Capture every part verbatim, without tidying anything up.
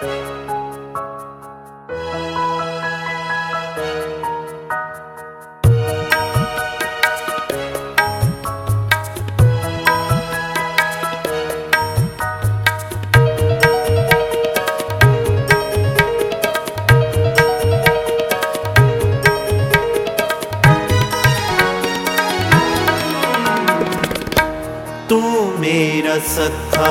तू मेरा सखा,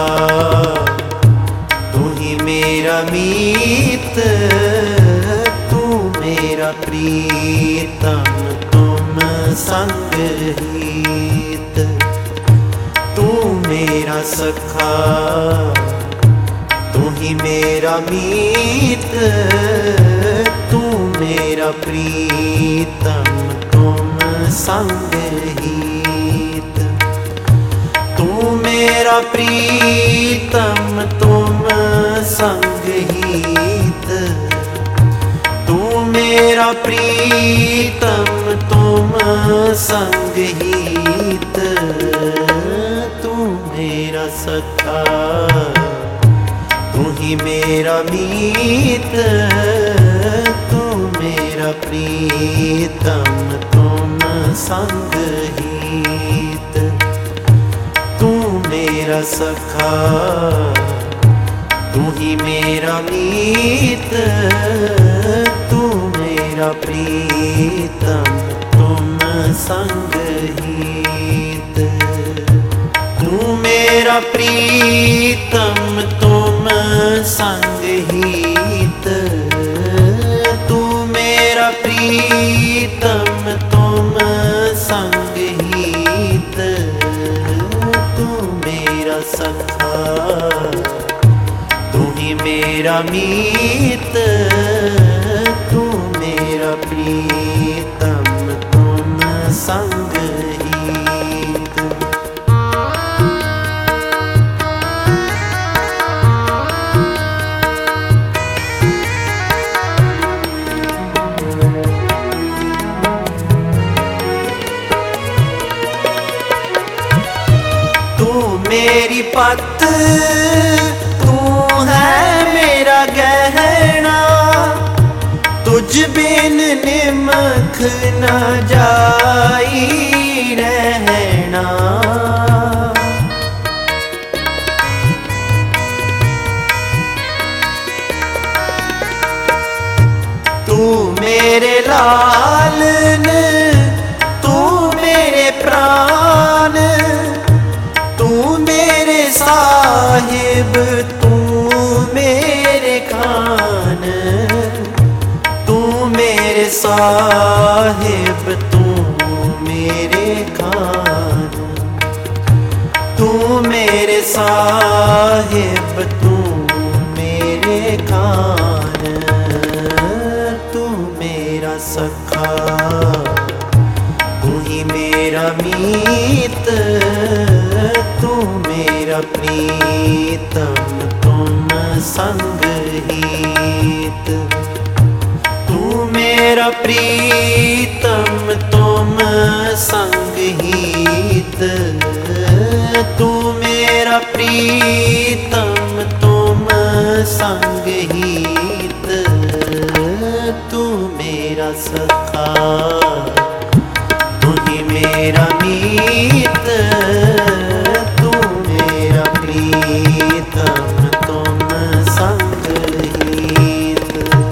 तू ही मेरा मीत, तू मेरा प्रीतम, तुम संग हित। तू मेरा सखा, तू ही मेरा मीत, तू मेरा प्रीतम, तुम संग हित। तू मेरा प्रीतम, तुम संग हित। तू मेरा प्रीतम, तुम संग हित। तू मेरा सखा, तू ही मेरा मीत, तू मेरा प्रीतम, तुम संग हित। तू मेरा सखा, तू ही मेरा मीत, तू मेरा प्रीतम, तुम संग हित। तू मेरा प्रीतम, तुम संग हित। तू मेरा प्रीतम, तुम संग हित। तू मेरा सखा, तू ही मेरा मीत, तू मेरा प्रीतम, तुम संग हित। तू मेरी पत, तू है मेरा गहना, तुझ बिन निमख न जाई रहना। तू मेरे लालन, तू मेरे प्राण, तू मेरे साहिब, तू मेरे खान। तू मेरे साहिब, तू मेरे खान। तू मेरे साहिब, तू मेरे खान। तू मेरा सखा, तू ही मेरा मीत, तू मेरा प्रीतम, तुम संग हित। तू मेरा प्रीतम, तुम संग हित। तू मेरा प्रीतम, तुम संग हित। तू मेरा सखा, तू ही मेरा मीत, तू मेरा प्रीतम, तुम संग हित।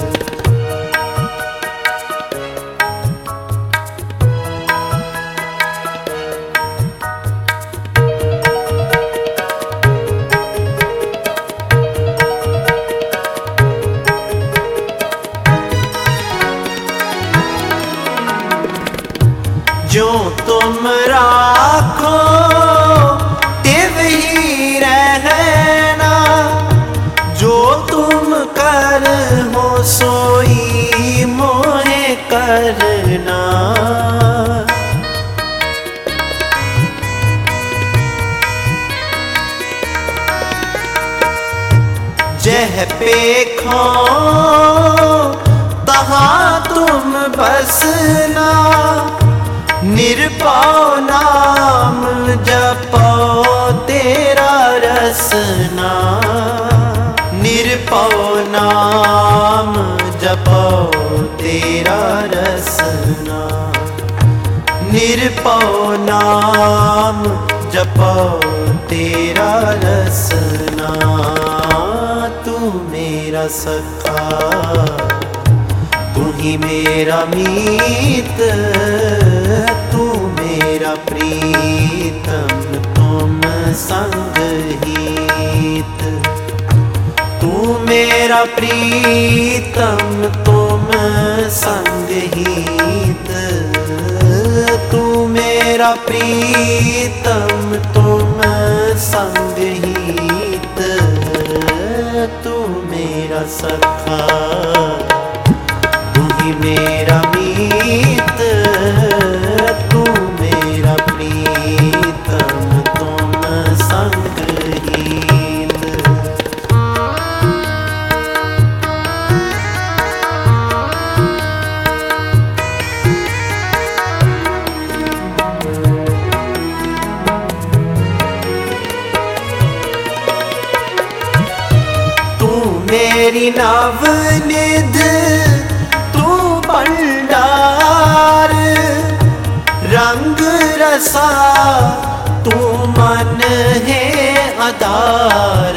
जो तुम राखो तिव ही रहना, जो तुम कर हो सोई मोहे करना। जह पेखो तहाँ तुम बसना, निर्भव नाम जपो तेरा रसना। निर्भव निरपौ नाम जपो तेरा रसना, निरपौ नाम जपो तेरा रसना। तू मेरा सखा तू ही मेरा मीत, तू मेरा प्रीतम तुम संग हित। तू मेरा प्रीतम तुम संग हित, तू मेरा प्रीतम तुम संग हित। तू मेरा सखा तू ही मेरा मीत, तू मेरा प्रीतम तुम संग हित। मेरी नवनिध तू भंडार, रंग रसा तू मन है आधार।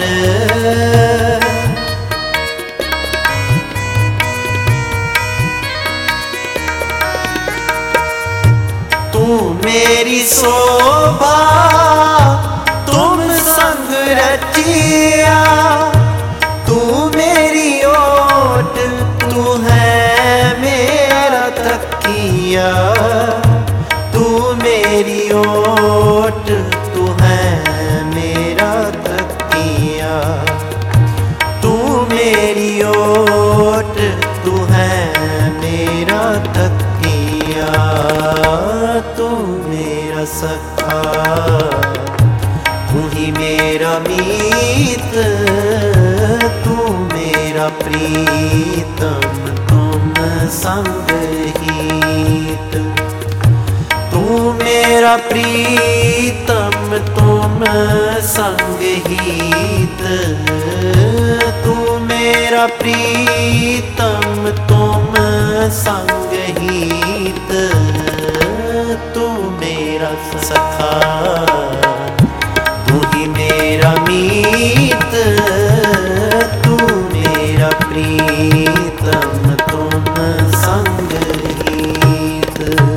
तू मेरी शोभा तुम संग रचिया, तू मेरी ओट तू है मेरा तकिया। तू मेरी ओट तू है मेरा तकिया, तू मेरी ओट तू है मेरा तकिया। तू मेरा सखा तू ही मेरा मीत, तू मेरा प्रीतम तुम संग हित। तू मेरा प्रीतम तुम संग हित, तू मेरा प्रीतम तुम संग हित। तू मेरा सखा तू ही मेरा मीत, तू मेरा प्रीतम तुम संग हित।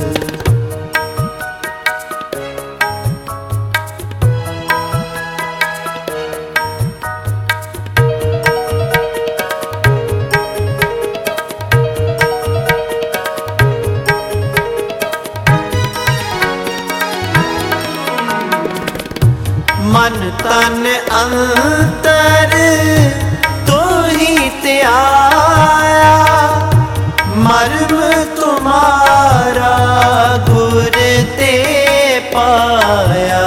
मन तन अंतर तू ही त्याया, मर्म तुम्हारा गुर ते पाया।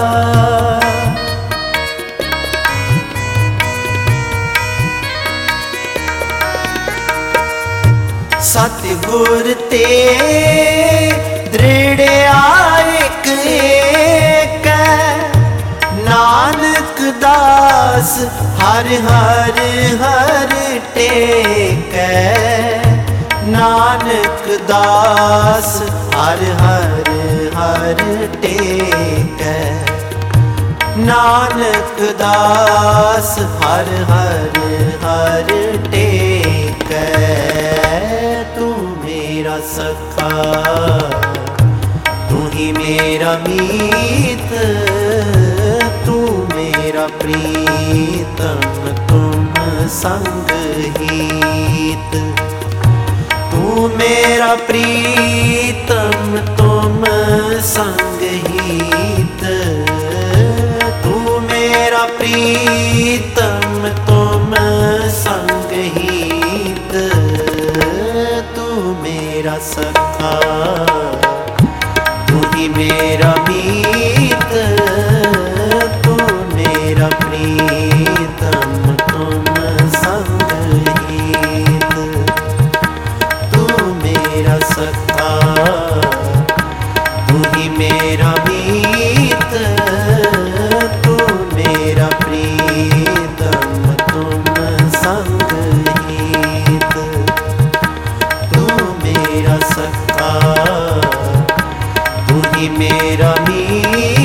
सतगुर ते दृढ़ आयक एक, नानक दास हर हर हर टेक। नानक दास हर हर हर टेक, नानक दास हर हर हर टेक। तू मेरा सखा तू ही मेरा मीत, तू मेरा प्रीतम तुम संग हित। तू मेरा प्रीतम तुम संग हित, तू मेरा प्रीतम तुम संग हित। तू मेरा सखा तू ही मेरा मीत, तू मेरा प्रीतम तुम संग हित। तू मेरा सखा तू ही मेरा मीत, तू मेरा प्रीतम तुम संग ही मेरा मीत